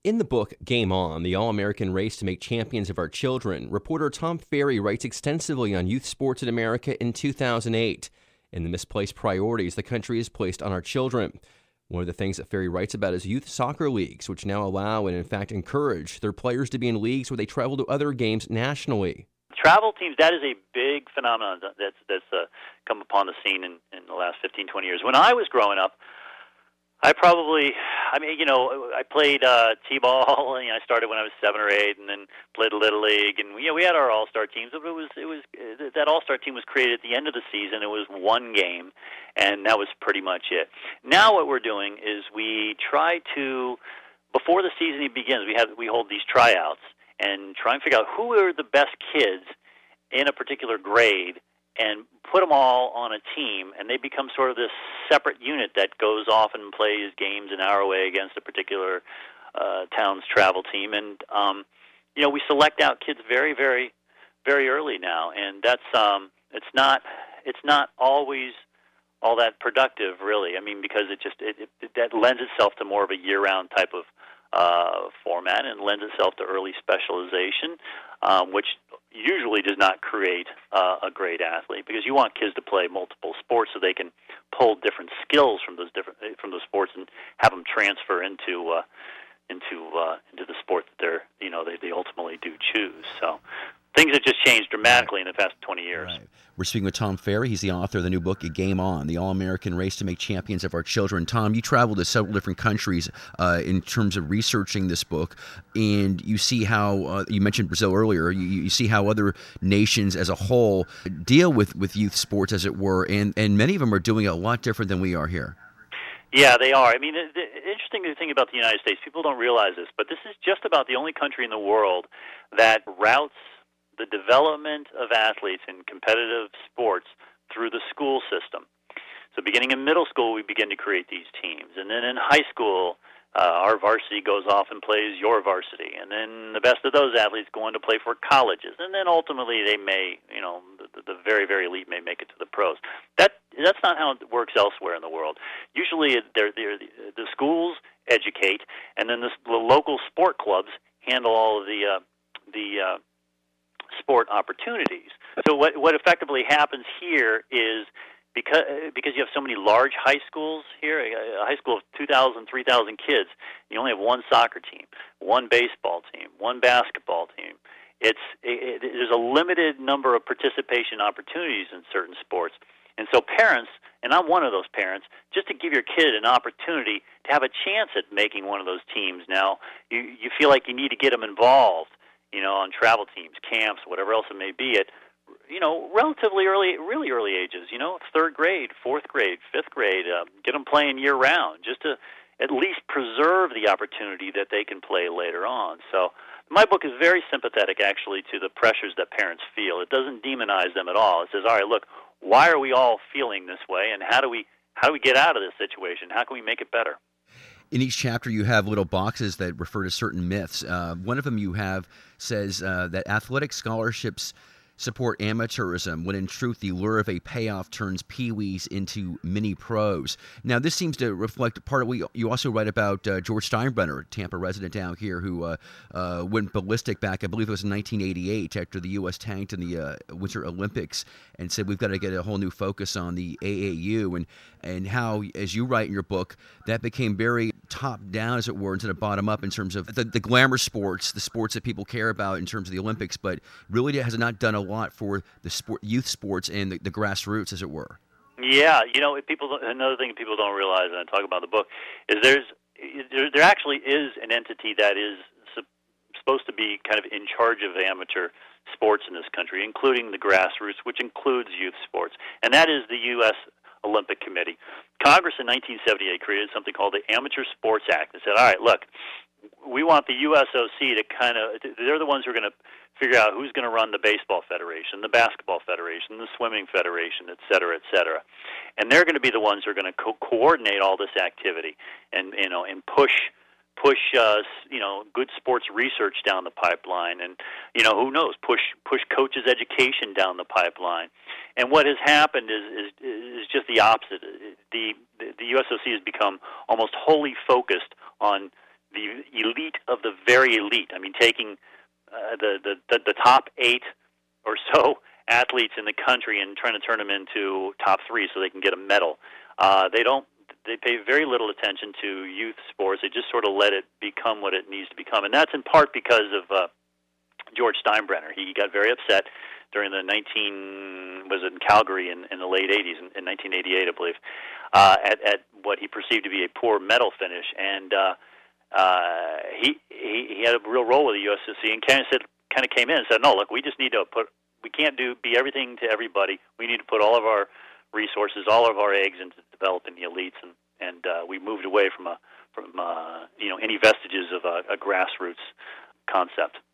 In the book Game On, the All-American Race to Make Champions of Our Children, reporter Tom Ferry writes extensively on youth sports in America in 2008 and the misplaced priorities the country has placed on our children. One of the things that Ferry writes about is youth soccer leagues, which now allow and in fact encourage their players to be in leagues where they travel to other games nationally. Travel teams, that is a big phenomenon that's come upon the scene in the last 15, 20 years. When I was growing up, I played t-ball. I started when I was 7 or 8, and then played Little League, and we had our all-star teams. But that all-star team was created at the end of the season. It was one game, and that was pretty much it. Now what we're doing is we try to, before the season begins, we hold these tryouts and try and figure out who are the best kids in a particular grade, and put them all on a team, and they become sort of this separate unit that goes off and plays games an hour away against a particular town's travel team. And we select out kids very, very, very early now, and that's it's not always all that productive, really. I mean, because that lends itself to more of a year-round type of format, and lends itself to early specialization, which usually does not create a great athlete, because you want kids to play multiple sports so they can pull different skills from those sports and have them transfer into the sport that they ultimately do choose. So things have just changed dramatically in the past 20 years. Right. We're speaking with Tom Ferry. He's the author of the new book, Game On, the All-American Race to Make Champions of Our Children. Tom, you traveled to several different countries in terms of researching this book, and you see how, you mentioned Brazil earlier, you see how other nations as a whole deal with youth sports, as it were, and many of them are doing it a lot different than we are here. Yeah, they are. I mean, the interesting thing about the United States, people don't realize this, but this is just about the only country in the world that routes the development of athletes in competitive sports through the school system. So beginning in middle school, we begin to create these teams. And then in high school, our varsity goes off and plays your varsity. And then the best of those athletes go on to play for colleges. And then ultimately they may, the very, very elite may make it to the pros. That's not how it works elsewhere in the world. Usually the schools educate, and then the local sport clubs handle all of the sport opportunities. So what effectively happens here is, because you have so many large high schools here, a high school of 2,000, 3,000 kids, you only have one soccer team, one baseball team, one basketball team. There's a limited number of participation opportunities in certain sports. And so parents, and I'm one of those parents, just to give your kid an opportunity to have a chance at making one of those teams. Now, you feel like you need to get them involved, on travel teams, camps, whatever else it may be, at relatively early, really early ages, 3rd grade, 4th grade, 5th grade, get them playing year-round, just to at least preserve the opportunity that they can play later on. So my book is very sympathetic, actually, to the pressures that parents feel. It doesn't demonize them at all. It says, all right, look, why are we all feeling this way, and how do we get out of this situation? How can we make it better? In each chapter, you have little boxes that refer to certain myths. One of them you have says that athletic scholarships support amateurism, when in truth the lure of a payoff turns peewees into mini pros. Now, this seems to reflect part of what you also write about George Steinbrenner, a Tampa resident down here, who went ballistic back, I believe it was in 1988, after the U.S. tanked in the Winter Olympics, and said we've got to get a whole new focus on the AAU, and how, as you write in your book, that became very top-down, as it were, instead of bottom-up in terms of the glamour sports, the sports that people care about in terms of the Olympics, but really has not done a lot for the youth sports and the grassroots, as it were. Yeah, another thing people don't realize, and I talk about in the book, is there actually is an entity that is supposed to be kind of in charge of amateur sports in this country, including the grassroots, which includes youth sports, and that is the U.S. Olympic Committee. Congress in 1978 created something called the Amateur Sports Act and said, all right, look, we want the USOC to they're the ones who are going to figure out who's going to run the baseball federation, the basketball federation, the swimming federation, et cetera, et cetera. And they're going to be the ones who are going to coordinate all this activity and push good sports research down the pipeline, and who knows, push coaches' education down the pipeline. And what has happened is just the opposite. The USOC has become almost wholly focused on the elite of very elite. I mean, taking the top 8 or so athletes in the country and trying to turn them into top 3 so they can get a medal. They pay very little attention to youth sports. They just sort of let it become what it needs to become, and that's in part because of George Steinbrenner. He got very upset during the in Calgary in the late 80s, in 1988, I believe, at what he perceived to be a poor medal finish, and he had a real role with the USSC, and kind of came in and said, no, look, we just need to we can't be everything to everybody. We need to put all of our resources, all of our eggs into developing the elites, and we moved away from any vestiges of a grassroots concept.